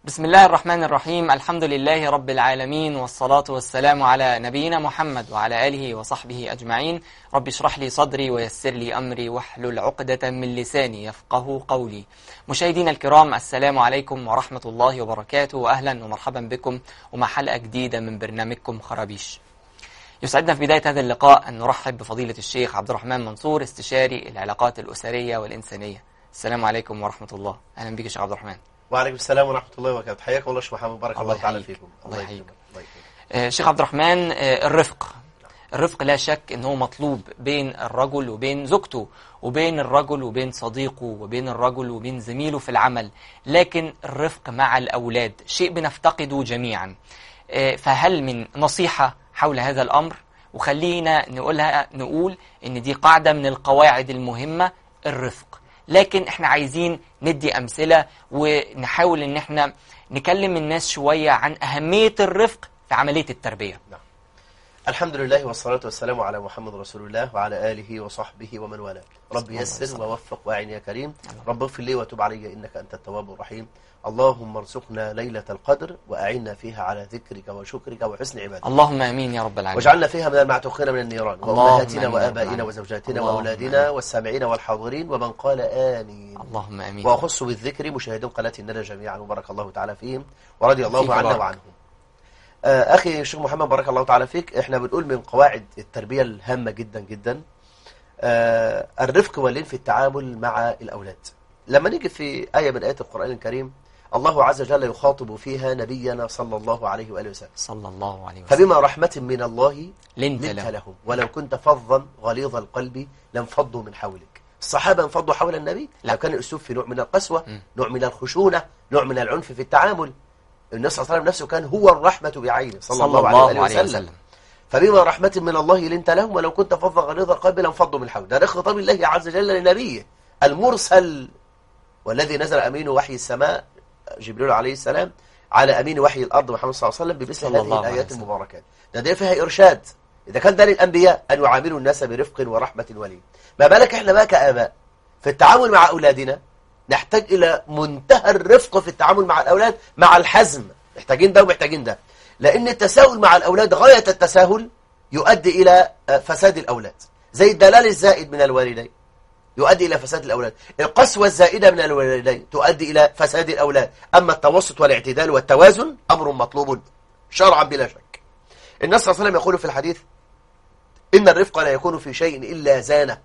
بسم الله الرحمن الرحيم. الحمد لله رب العالمين، والصلاة والسلام على نبينا محمد وعلى آله وصحبه أجمعين. رب اشرح لي صدري ويسر لي أمري واحلل عقدة من لساني يفقه قولي. مشاهدينا الكرام، السلام عليكم ورحمة الله وبركاته، وأهلا ومرحبا بكم ومع حلقة جديدة من برنامجكم خرابيش. يسعدنا في بداية هذا اللقاء أن نرحب بفضيلة الشيخ عبد الرحمن منصور، استشاري العلاقات الأسرية والإنسانية. السلام عليكم ورحمة الله. أهلا بك يا شيخ عبد الرحمن. وعليكم السلام ورحمة الله وبركاته. حياك الله شيخ محمد، بارك الله تعالى فيكم. الله يحييك. شيخ عبد الرحمن، الرفق لا شك أنه مطلوب بين الرجل وبين زوجته، وبين الرجل وبين صديقه، وبين الرجل وبين زميله في العمل، لكن الرفق مع الأولاد شيء بنفتقده جميعا. فهل من نصيحة حول هذا الأمر؟ وخلينا نقول إن دي قاعدة من القواعد المهمة، الرفق، لكن احنا عايزين ندي أمثلة ونحاول ان احنا نكلم الناس شوية عن أهمية الرفق في عملية التربية. نعم. الحمد لله والصلاة والسلام على محمد رسول الله وعلى آله وصحبه ومن والاه. رب يسر ووفق وأعن يا كريم. رب اغفر لي وتب علي إنك أنت التواب الرحيم. اللهم ارزقنا ليلة القدر وأعنا فيها على ذكرك وشكرك وحسن عبادتك. اللهم آمين يا رب العالمين. واجعلنا فيها من المعتوقين من النيران، وأمهاتنا وآبائنا وزوجاتنا وأولادنا والسامعين والحاضرين ومن قال آمين. اللهم آمين. وأخص بالذكر مشاهدين قناة الندى جميعا، وبارك الله تعالى فيهم ورضي الله عنا وعنهم. أخي الشيخ محمد، بارك الله تعالى فيك. احنا بنقول من قواعد التربية الهامة جدا جدا الرفق واللين في التعامل مع الأولاد. لما نيجي في آية من آيات القرآن الكريم، الله عز وجل يخاطب فيها نبينا صلى الله عليه وآله وسلم، صلى الله عليه وسلم، فبما رحمة من الله لنت لهم ولو كنت فظا غليظ القلب لانفضوا من حولك. الصحابة انفضوا حول النبي، لو كان الأسلوب في نوع من القسوة، نوع من الخشونة، نوع من العنف في التعامل. النبي صلى الله عليه وسلم نفسه كان هو الرحمة بعينه صلى الله عليه وسلم. فبما رحمة من الله لنت لهم ولو كنت فظا غليظ القلب لانفضوا من حولك. ده خطاب الله عز وجل لنبيه المرسل، والذي نزل أمين وحي السماء جبريل عليه السلام على أمين وحي الأرض محمد صلى الله عليه وسلم بمثل هذه الآيات المباركات. ده فيها إرشاد. إذا كان ده للأنبياء أن يعاملوا الناس برفق ورحمة ولين، ما بالك إحنا بقى كآباء في التعامل مع أولادنا؟ نحتاج إلى منتهى الرفق في التعامل مع الأولاد، مع الحزم. محتاجين ده ومحتاجين ده، لأن التساهل مع الأولاد غاية التساهل يؤدي إلى فساد الأولاد، زي الدلال الزائد من الوالدين يؤدي إلى فساد الأولاد، القسوة الزائدة من الوالدين تؤدي إلى فساد الأولاد. أما التوسط والاعتدال والتوازن أمر مطلوب شرعا بلا شك. النبي صلى الله عليه وسلم يقول في الحديث: إن الرفق لا يكون في شيء إلا زانه،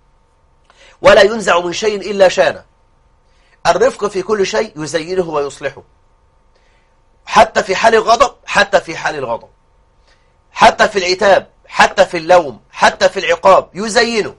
ولا ينزع من شيء إلا شانه. الرفق في كل شيء يزينه ويصلحه، حتى في حال الغضب، حتى في حال الغضب، حتى في العتاب، حتى في اللوم، حتى في العقاب يزينه.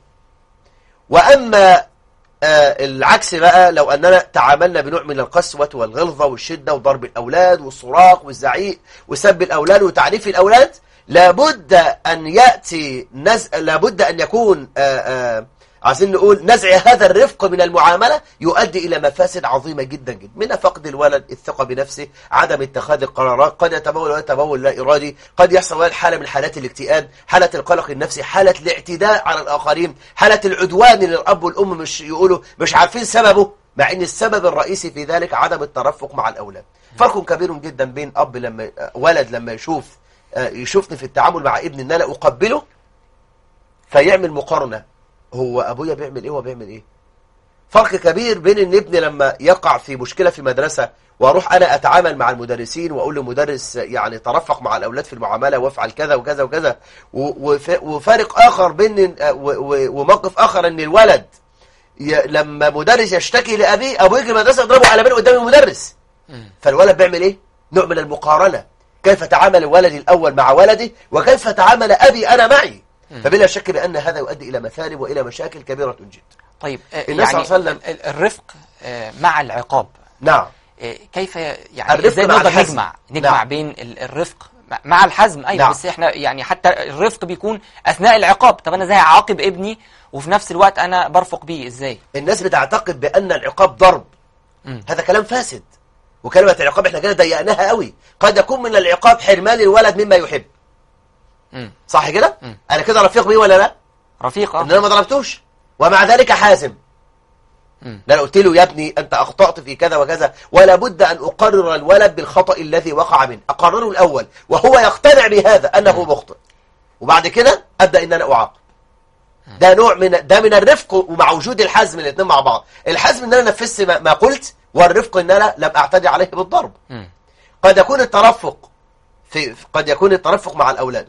وأما العكس بقى، لو أننا تعاملنا بنوع من القسوة والغلظة والشدة وضرب الأولاد والصراخ والزعيق وسب الأولاد وتعنيف الأولاد، لابد أن يأتي لابد أن يكون عايزين نقول نزع هذا الرفق من المعاملة يؤدي إلى مفاسد عظيمة جدا جدا، منها فقد الولد الثقة بنفسه، عدم اتخاذ القرارات، قد يتبول الولد تبول لا إرادي، قد يحصل ولد حالة من حالات الاكتئاب، حالة القلق النفسي، حالة الاعتداء على الآخرين، حالة العدوان للأب والأم مش يقولوا مش عارفين سببه، مع أن السبب الرئيسي في ذلك عدم الترفق مع الأولاد. فرق كبير جدا بين أب لما ولد لما يشوفني في التعامل مع ابني أن أنا أقبله فيعمل مقارنة، هو أبويا بيعمل إيه وبيعمل إيه. فرق كبير بين ان ابني لما يقع في مشكلة في مدرسة واروح انا اتعامل مع المدرسين واقول للمدرس يعني ترفق مع الاولاد في المعاملة وافعل كذا وكذا وكذا، وفارق اخر بين وموقف اخر ان الولد لما مدرس يشتكي لابيه، ابوه يجي المدرسة يضربه على بين قدام المدرس. فالولد بيعمل ايه؟ نوع من المقارنة، كيف تعامل ولدي الاول مع ولدي وكيف تعامل ابي انا معي. فبلا شك بأن هذا يؤدي إلى مثالب وإلى مشاكل كبيرة جدا. طيب يعني الرفق مع العقاب. نعم. كيف يعني ازاي نقدر نجمع بين الرفق مع الحزم؟ أيوة. نعم. بس احنا يعني حتى الرفق بيكون أثناء العقاب. طب أنا ازاي أعاقب ابني وفي نفس الوقت أنا برفق بيه ازاي؟ الناس بتعتقد بأن العقاب ضرب. هذا كلام فاسد، وكلمة العقاب احنا كده ضيقناها قوي. قد يكون من العقاب حرمان الولد مما يحب. صح كده؟ أنا كده رفيق بيه ولا لا؟ رفيق. إن أنا ما ضربتوش ومع ذلك حازم. ده انا قلت له يا ابني انت اخطأت في كذا وكذا، ولا بد ان اقرر الولد بالخطأ الذي وقع منه، اقرره الاول وهو يقتنع بهذا انه مخطئ، وبعد كده ابدا ان انا اعاقب. ده نوع من الرفق، ومع وجود الحزم الاثنين مع بعض. الحزم ان انا نفذت ما قلت، والرفق ان انا لم اعتدي عليه بالضرب. قد يكون الترفق مع الاولاد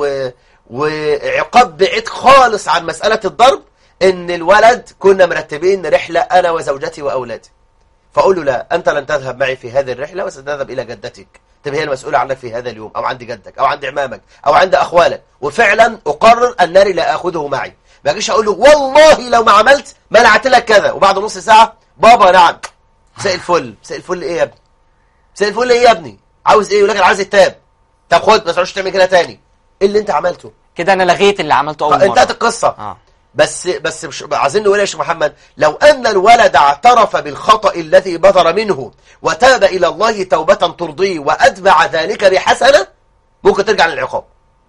وعقاب بعيد خالص عن مسألة الضرب. ان الولد كنا مرتبين رحلة انا وزوجتي واولادي، فاقول له لا، انت لن تذهب معي في هذه الرحلة وستذهب الى جدتك، طب هي المسؤولة عنك في هذا اليوم، او عند جدك، او عند عمامك، او عند اخوالك، وفعلا اقرر انني لا اخذه معي. ما اجيش اقول له والله لو ما عملت منعت لك كذا، وبعد نص ساعة بابا نعم، مساء الفل. مساء الفل ايه يا ابني؟ مساء الفل ايه يا ابني؟ عاوز ايه؟ يقول لك انا عاوز التاب. طب خد، ما تقعدش تعمل كده تاني. ايه اللي انت عملته كده؟ انا لغيت اللي عملته اول مرة، انتهت القصة. بس مش عايزين نقول يا شيخ محمد، لو أن الولد اعترف بالخطأ الذي بدر منه وتاب إلى الله توبة ترضيه وأتبع ذلك بحسنة، ممكن ترجع للعقاب.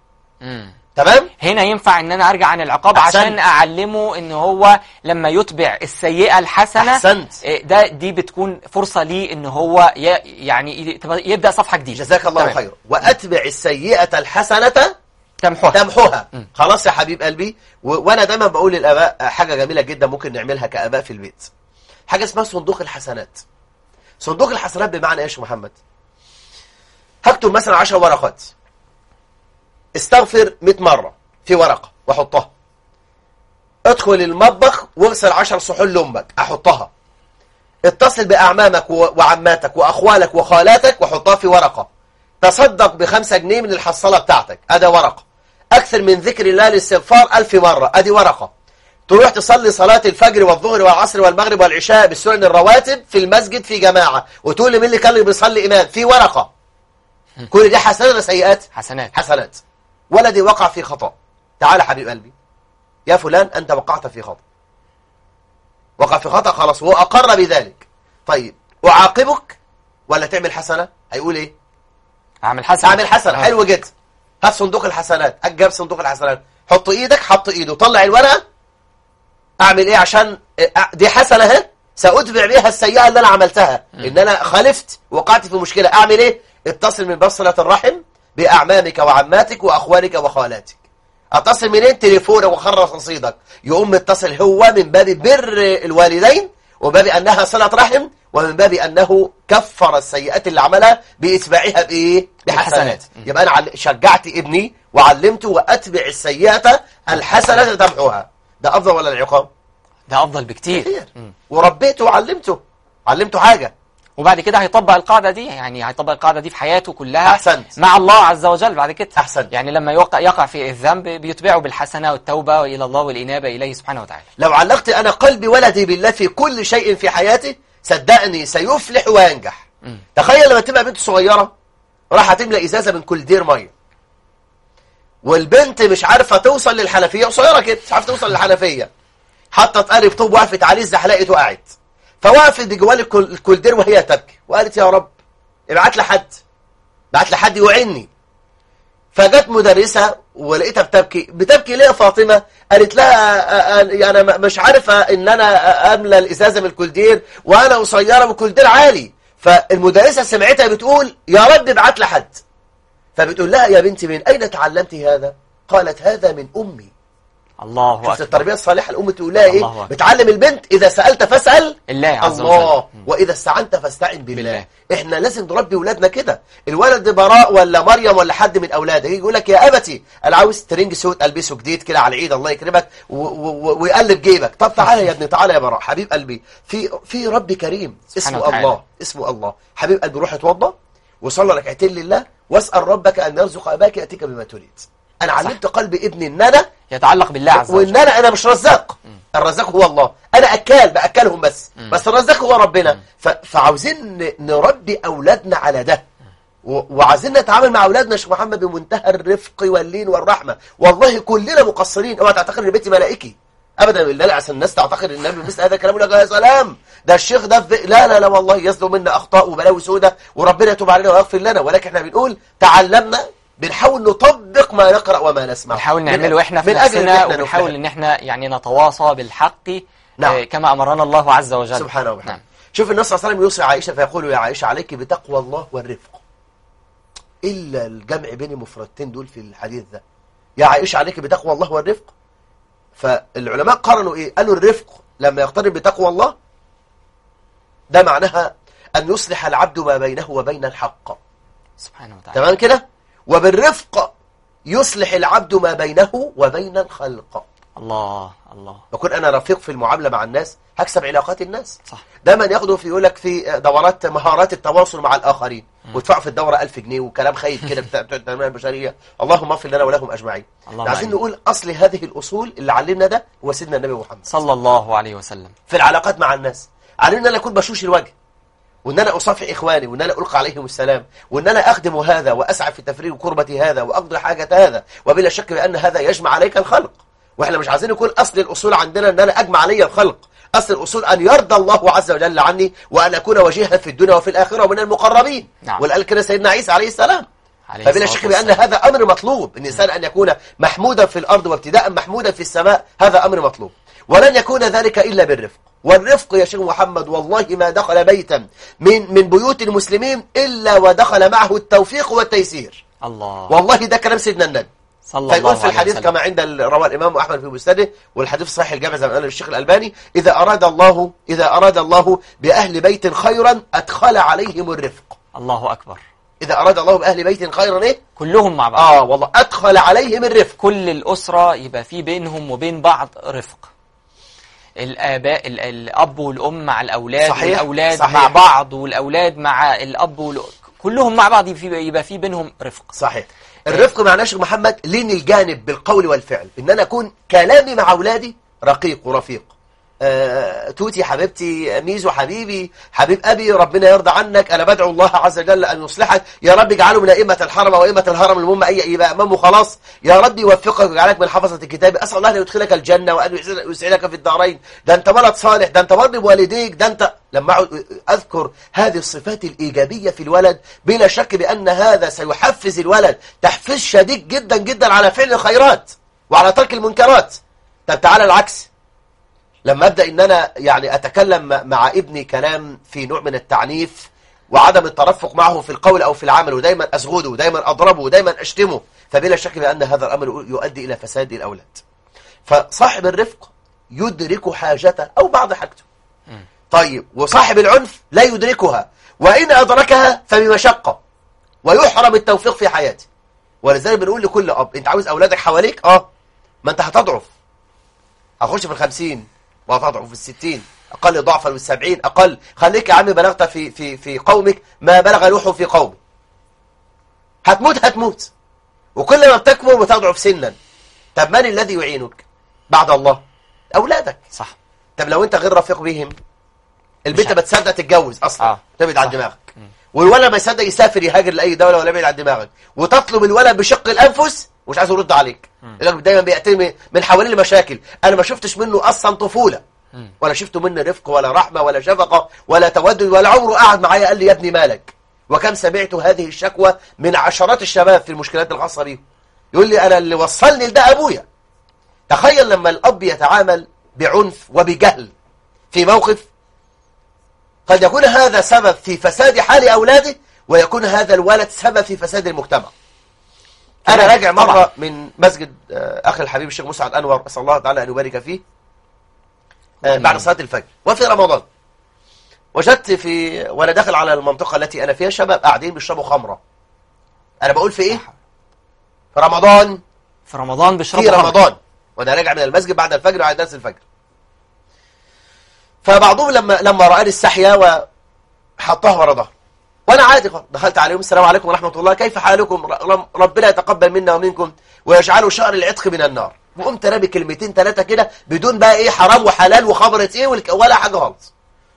تمام؟ هنا ينفع ان انا ارجع عن العقاب عشان اعلمه ان هو لما يتبع السيئة الحسنة أحسنت. دي بتكون فرصة ليه ان هو يعني يبدأ صفحة جديدة. جزاك الله خير. وأتبع السيئة الحسنة تمحوها. خلاص يا حبيب قلبي. وانا دايما بقول للاباء حاجه جميله جدا ممكن نعملها كاباء في البيت، حاجه اسمها صندوق الحسنات. صندوق الحسنات بمعنى ايه يا شيخ محمد؟ هكتب مثلا 10 ورقات، استغفر 100 مره في ورقه واحطها، ادخل المطبخ واغسل 10 صحون لامك احطها، اتصل باعمامك وعماتك واخوالك وخالاتك واحطها في ورقه، تصدق ب5 جنيه من الحصالة بتاعتك، ادي ورقة، اكثر من ذكر الله الاستغفار 1000 مرة، ادي ورقة، تروح تصلي صلاة الفجر والظهر والعصر والمغرب والعشاء بالسنن الرواتب في المسجد في جماعة، وتقول لي مين اللي كان اللي بيصلي امام، في ورقة. كل دي حسنات ولا سيئات؟ حسنات. ولدي وقع في خطأ، تعال حبيب قلبي يا فلان انت وقعت في خطأ، وقع في خطأ خلاص، هو اقر بذلك. طيب اعاقبك ولا تعمل حسنة؟ هيقول ايه؟ اعمل حسنة. حلو جدا. هات صندوق الحسنات، اجاب صندوق الحسنات، حط ايدك، حط ايده، طلع الورقه. اعمل ايه عشان دي حسنه اهي سأتبع بها السيئه اللي انا عملتها، ان انا خالفت وقعت في مشكله. اعمل ايه؟ اتصل من باب صله الرحم باعمامك وعماتك واخوالك وخالاتك. اتصل منين؟ تليفونك وخرص رصيدك، يقوم متصل هو من باب بر الوالدين، وباب انها صله رحم، ومن باب أنه كفر السيئات اللي عملها بإتباعها بإيه؟ بحسنات. يبقى أنا شجعت ابني وعلمته وأتبع السيئة الحسنة تمحوها. ده أفضل ولا العقاب؟ ده أفضل بكتير. وربيته وعلمته حاجة، وبعد كده هيطبق القاعدة دي، يعني هيطبق القاعدة دي في حياته كلها. أحسنت. مع الله عز وجل بعد كده. أحسنت. يعني لما يقع في الذنب بيتبعه بالحسنة والتوبة إلى الله والإنابة إليه سبحانه وتعالى. لو علقت أنا قلبي ولدي بالله في كل شيء في حياتي، صدقني سيفلح وينجح. تخيل لما تبقى بنت صغيرة راح تملى إزازة من كل دير مية، والبنت مش عارفة توصل للحنفية، قصيرة كده مش عارفة توصل للحنفية، حطت قارب طوب وقفت عليه، زحلقت وقعت، فوقفت بجوال الكولدير وهي تبكي وقالت يا رب ابعت لحد يوعني. فجت مدرسة ولقيتها بتبكي ليه يا فاطمة؟ قالت لها أنا مش عارفة إن أنا أملى الإزازة من الكولدير وأنا قصيرة والكولدير عالي. فالمدرسة سمعتها بتقول يا رب ابعت لحد، فبتقول لها يا بنتي من أين تعلمت هذا؟ قالت هذا من أمي. الله أكبر. شفت التربية الصالحة الأم تقول لها إيه؟ بتعلم البنت إذا سألت فاسأل الله عز وجل، وإذا استعنت فاستعن بالله. إحنا لازم نربي ولادنا كده. الولد براء ولا مريم ولا حد من أولاده يجي يقول لك يا أبتي أنا عاوز ترنج سوت ألبسه جديد كده على العيد الله يكرمك ويقلب جيبك. طب تعالى يا ابني، تعالى يا براء حبيب قلبي، في رب كريم اسمه الله. حبيب قلبي روح اتوضى وصلى ركعتين لله واسأل ربك أن يرزق أباك يأتيك بما تريد. أنا علمت قلب ابني إن أنا يتعلق بالله عز وجل، وإن أنا مش رزاق. الرزاق هو الله، أنا بأكلهم بس الرزاق هو ربنا. فعاوزين نربي أولادنا على ده، وعاوزين نتعامل مع أولادنا يا شيخ محمد بمنتهى الرفق واللين والرحمة. والله كلنا مقصرين، اوعى تعتقد ان بيتي ملائكي ابدا. لا عشان الناس تعتقد ان النبي مثل هذا الكلام يقول لك يا سلام ده الشيخ ده لا والله يصدر منا اخطاء وبلاوي سودة وربنا يتوب علينا ويغفر لنا. ولكن احنا بنقول تعلمنا، بنحاول نطبق ما نقرأ وما نسمع، بنحاول نعمله احنا في نفسنا، وبنحاول ان احنا يعني نتواصى بالحق نعم. كما أمرنا الله عز وجل سبحانه وبحمده. نعم. شوف النبي صلى الله عليه وسلم يوصي عائشة فيقول يا عائشة عليك بتقوى الله والرفق، إلا الجمع بين المفردتين دول في الحديث ده، يا عائشة عليك بتقوى الله والرفق. فالعلماء قارنوا إيه؟ قالوا الرفق لما يقترن بتقوى الله ده معناها أن يصلح العبد ما بينه وبين الحق، سبحانه وتعالى. تمام كده؟ وبالرفق يصلح العبد ما بينه وبين الخلق. الله الله. بكون أنا رفيق في المعاملة مع الناس هكسب علاقات الناس. صح. دايما ياخدوا في يقول لك في دورات مهارات التواصل مع الآخرين ويدفعوا في الدورة 1000 جنيه وكلام خايف كده بتاع التنمية البشرية. اللهم اغفر لنا ولهم أجمعين. عايزين نقول أصل هذه الأصول اللي علمنا ده هو سيدنا النبي محمد صلى الله عليه وسلم. في العلاقات مع الناس علمنا أن أكون بشوش الوجه، وأن أنا أصافح إخواني، وأن أنا ألقى عليهم السلام، وأن أنا أخدم هذا وأسعى في تفريغ كربة هذا وأقضي حاجة هذا، وبلا شك بأن هذا يجمع عليك الخلق. وإحنا مش عايزين يكون أصل الأصول عندنا أن أنا أجمع علي الخلق، أصل الأصول أن يرضى الله عز وجل عني وأن أكون وجيها في الدنيا وفي الآخرة ومن المقربين. نعم. والآن كده سيدنا عيسى عليه السلام. فبلا شك بأن هذا أمر مطلوب، الإنسان أن يكون محمودا في الأرض وابتداء محمودا في السماء، هذا أمر مطلوب، ولن يكون ذلك إلا بالرفق. والرفق يا شيخ محمد والله ما دخل بيتا من بيوت المسلمين إلا ودخل معه التوفيق والتيسير. الله. والله ده كلام سيدنا النبي صلى الله عليه وسلم. وسلم. في الحديث كما عند رواه الإمام أحمد في مسنده، والحديث صحيح الجامع زي ما قال الشيخ الألباني، إذا أراد الله بأهل بيت خيرا أدخل عليهم الرفق. الله أكبر. إذا أراد الله بأهل بيت خيرا إيه؟ كلهم مع بعض. والله أدخل عليهم الرفق. كل الأسرة يبقى في بينهم وبين بعض رفق. الآباء، الأب والأم مع الأولاد، صحيح. والأولاد صحيح. مع بعض، والأولاد مع الأب كلهم مع بعض يبقى في بينهم رفق. صحيح. الرفق معناه شيخ محمد لين الجانب بالقول والفعل، إن أنا أكون كلامي مع أولادي رقيق ورفيق. توتي حبيبتي، ميزو حبيبي، حبيب أبي، ربنا يرضى عنك، أنا بدعو الله عز وجل أن يصلحك، يا رب اجعله من أئمة الحرم وأئمة الهرم، المهم يبقى أمامه خلاص، يا رب يوفقك ويجعلك من حفظة الكتاب، أسأل الله أن يدخلك الجنة وأن يسعدك في الدارين، ده أنت ولد صالح، ده أنت بر بوالديك، ده أنت. لما أذكر هذه الصفات الإيجابية في الولد بلا شك بأن هذا سيحفز الولد تحفيز شديد جدا جدا على فعل الخيرات وعلى ترك المنكرات. طب تعالى العكس، لما أبدأ إن أنا يعني أتكلم مع ابني كلام في نوع من التعنيف وعدم الترفق معه في القول أو في العمل، ودايما أزغده ودايما أضربه ودايما أشتمه، فبلا شك بأن هذا الأمر يؤدي إلى فساد الأولاد. فصاحب الرفق يدرك حاجته أو بعض حاجته. طيب، وصاحب العنف لا يدركها، وإن أدركها فبمشقة ويحرم التوفيق في حياته. ولذلك بنقول لكل أب، أنت عاوز أولادك حواليك؟ ما أنت هتضعف، هخش في 50 وهتضعف في 60، أقل ضعفا وال70 أقل. خليك يا عم بلغت في قومك ما بلغ نوح في قومه. هتموت، وكل ما بتكبر وتضعف سنا. طب من الذي يعينك بعد الله؟ أولادك. صح. طب لو أنت غير رفيق بهم، البنت ما تصدق تتجوز أصلا، تبعد عن دماغك، والولد ما يصدق يسافر يهاجر لأي دولة ولا يبعد عن دماغك، وتطلب الولد بشق الأنفس ومش عايز يرد عليك. دايما بيأتي من حوالين المشاكل. أنا ما شفتش منه أصلا طفولة، ولا شفته منه رفق ولا رحمة ولا شفقة ولا تودد، ولا عمره قاعد معايا قال لي يا ابني مالك. وكم سمعت هذه الشكوى من عشرات الشباب في المشكلات الخاصة بيهم، يقول لي أنا اللي وصلني لده أبويا. تخيل لما الأب يتعامل بعنف وبجهل في موقف، قد يكون هذا سبب في فساد حال أولاده، ويكون هذا الولد سبب في فساد المجتمع. أنا راجع مرة من مسجد أخي الحبيب الشيخ مسعد أنور، أسأل الله تعالى أن يبارك فيه، بعد صلاة الفجر وفي رمضان، وجدت وأنا داخل على المنطقة التي أنا فيها شباب قاعدين بيشربوا خمرة. أنا بقول في إيه؟ في رمضان بيشربوا خمرة. في رمضان وأنا راجع من المسجد بعد الفجر وبعد درس الفجر. فبعضهم لما رأى السحية وحطها ورا ظهره، وانا عادي دخلت عليهم السلام عليكم ورحمة الله، كيف حالكم، ربنا يتقبل منا ومنكم ويجعلوا شهر العتق من النار. وقمت رابي كلمتين 3 كده بدون بقى ايه حرام وحلال وخبرة ايه ولا حاجة خالص.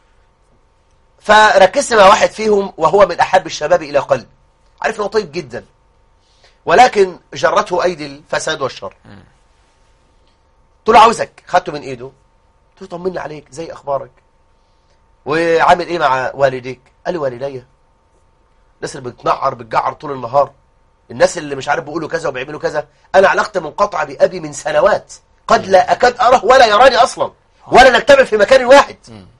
فركزت مع واحد فيهم وهو من احب الشباب الى قلبي، عارف انه طيب جدا، ولكن جرته ايدي الفساد والشر. قلت له عاوزك، خدته من ايده، قلت له طمني عليك، زي اخبارك، وعامل ايه مع والديك؟ قال لي والديا الناس اللي بتجعر طول النهار، الناس اللي مش عارف بيقولوا كذا وبيعملوا كذا. انا علاقتي منقطعه بابي من سنوات، قد لا اكاد اره ولا يراني اصلا، ولا نجتمع في مكان واحد.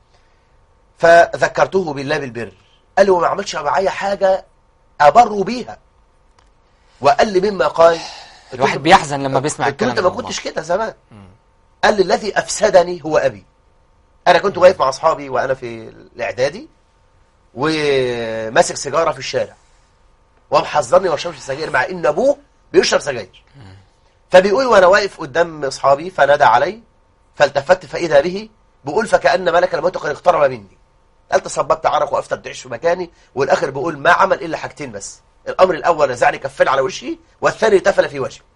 فذكرته بالله بالبر، قال لي وما عملش معايا حاجة أبر بيها، وقال لي مما قال الواحد بيحزن لما بيسمع الكلام انت ما كنتش كده زمان. قال لي الذي أفسدني هو أبي. أنا كنت واقف مع أصحابي وأنا في الإعدادي وماسك سيجارة في الشارع، ومحذرني ما اشربش سجاير مع إن أبوه بيشرب سجاير. فبيقول وأنا واقف قدام أصحابي فنادى علي، فالتفت فإذا به بيقول فكأن ملك الموت قد اقترب مني. قال تصببت عرق وقفت ادعش في مكاني، والآخر بيقول ما عمل إلا حاجتين بس، الأمر الأول نزعني كفين على وشي، والثاني تفل في وجهي.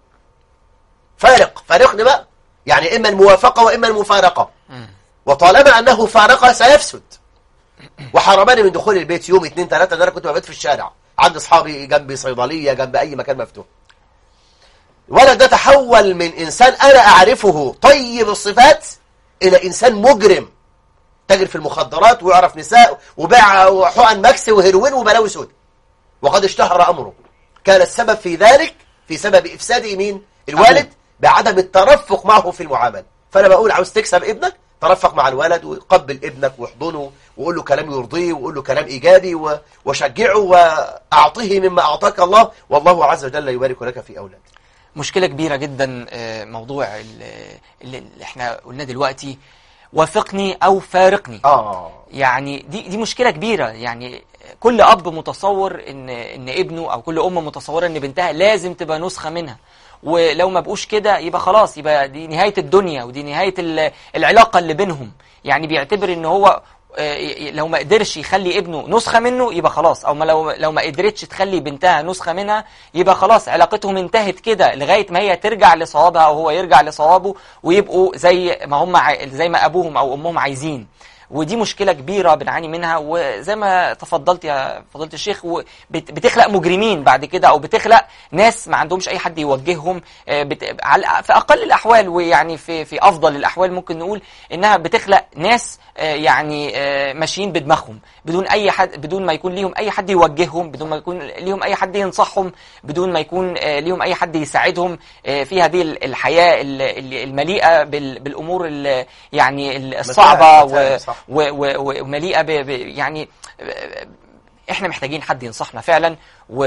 فارقني بقى، يعني إما الموافقة وإما المفارقة. وطالما أنه فارقة سيفسد. وحرماني من دخول البيت يوم 2 3 أنا كنت ببيت في الشارع عند أصحابي، جنبي صيدلية، جنب أي مكان مفتوح. الولد ده تحول من إنسان أنا أعرفه طيب الصفات إلى إنسان مجرم تاجر في المخدرات ويعرف نساء وباع حقن ماكس وهيروين وبلاوي سود، وقد اشتهر أمره. كان السبب في ذلك في سبب إفساد مين؟ الوالد، بعدم الترفق معه في المعاملة. فأنا بقول عاوز تكسب ابنك ترفق مع الولد وقبل ابنك واحضنه وقول له كلام يرضيه وقول له كلام إيجابي وشجعه وأعطيه مما أعطاك الله، والله عز وجل يبارك لك في أولادك. مشكلة كبيرة جدا موضوع اللي احنا قلنا دلوقتي، وافقني أو فارقني. يعني دي مشكلة كبيرة. يعني كل أب متصور إن ابنه أو كل أم متصورة إن بنتها لازم تبقى نسخة منها، ولو ما بقوش كده يبقى خلاص، يبقى دي نهاية الدنيا ودي نهاية العلاقة اللي بينهم. يعني بيعتبر إن هو لو ما قدرش يخلي ابنه نسخة منه يبقى خلاص، أو لو ما قدرتش تخلي بنتها نسخة منها يبقى خلاص علاقتهم انتهت كده، لغاية ما هي ترجع لصوابها أو هو يرجع لصوابه، ويبقوا زي ما أبوهم أو أمهم عايزين. ودي مشكلة كبيرة بنعاني منها، وزي ما تفضلت يا فضيلة الشيخ بتخلق مجرمين بعد كده، أو بتخلق ناس ما عندهمش أي حد يوجههم في أقل الأحوال، ويعني في أفضل الأحوال ممكن نقول إنها بتخلق ناس يعني ماشيين بدماغهم بدون أي حد، بدون ما يكون ليهم أي حد يوجههم، بدون ما يكون ليهم أي حد ينصحهم، بدون ما يكون ليهم أي حد يساعدهم في هذه الحياة المليئة بالأمور يعني الصعبة ومليئة يعني احنا محتاجين حد ينصحنا فعلا،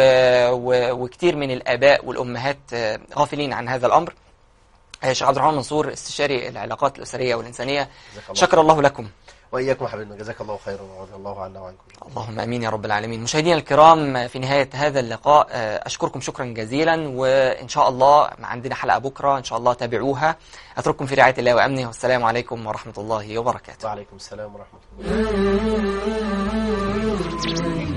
وكتير من الآباء والأمهات غافلين عن هذا الأمر. شيخ عبد الرحمن منصور، استشاري العلاقات الأسرية والإنسانية، شكر الله لكم. وإياكم حبيبنا، جزاك الله خيرا ورضي الله عنا وعنكم. اللهم امين يا رب العالمين. مشاهدينا الكرام، في نهاية هذا اللقاء اشكركم شكرا جزيلا، وان شاء الله عندنا حلقة بكرة ان شاء الله تابعوها. اترككم في رعاية الله وامنه، والسلام عليكم ورحمة الله وبركاته. وعليكم السلام ورحمة الله.